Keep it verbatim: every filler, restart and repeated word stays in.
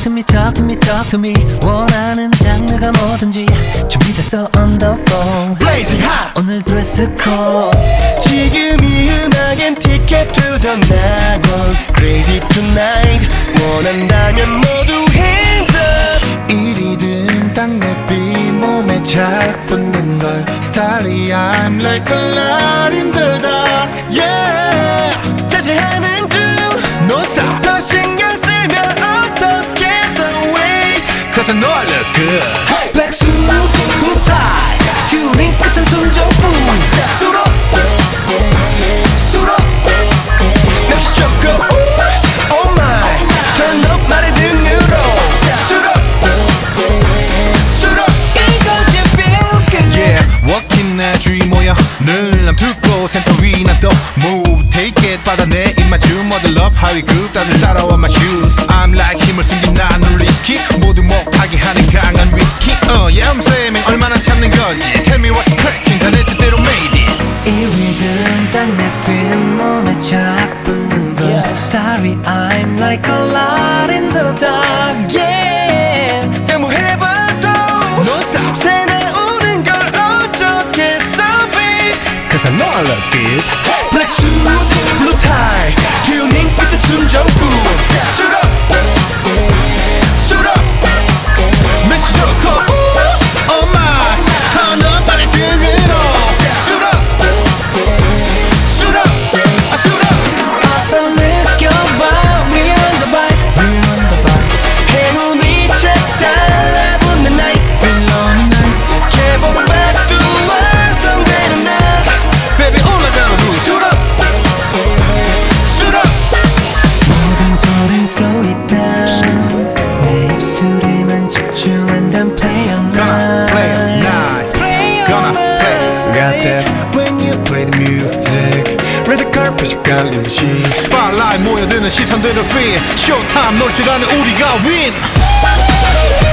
to me, talk to me, talk to me. 원하는 장르가 뭐든지 준비됐어 on the phone. Blazing hot. 오늘 드레스 코드. 지금 이 음악엔 ticket to the night one. Crazy tonight. 원한다면 모두 hands up. 이 리듬 딱 내 beat 몸에 착 붙는 걸. Starry I'm like a light in the dark. Yeah. 자제하는 중 No stop. 더 신경 쓰면 어떻게 so wait. Cause I know I look good. Hey. Black suit, blue tie. 튜닝 끝은 순정품. Suit up, suit up. 냅시 좋고 oh my. Turn up 나의 등으로. Suit up, suit up. 이건 you feel good. Yeah, walking 내 주위 모여 늘 남투고 센터 위 난 또 move take it 받아내 입맞춤 모델 up 하위 급 다들 따라와 my shoes I'm like 힘을 숨긴 나는 risky 모두 못하게 하는 강한 위스키 uh, yeah I'm saying 얼마나 참는 건지 Tell me what's cracking 다 내 뜻대로 made it 이 리듬 딱 내 feel 몸에 착 붙는 걸. Starry I'm like a light in the dark. Yeah. 양보해봐도 No stop 새 나오는 걸 어쩌겠어 babe Cause I know I look good. Black suit, blue tie 튜닝 끝에 순정품 Suit up, suit up 멘트 좋고 oh my Turn up 나의 등으로 Suit up, suit up, I suit up 어서 느껴봐. We on the bike. We on the bike. 행운이 착 달라붙는 night Lonely night. 개봉박도 완성되는 날 Baby 올라가는 후 Suit up, suit up 모든 소린 slow it down. 내 입술에만 집중한단 play all Gonna play all night. night Play all Gonna play Got night. that when you play the music Red carpet 깔린 듯이 Spotlight 모여드는 시선들을 feel Showtime 놓치가는 우리가 win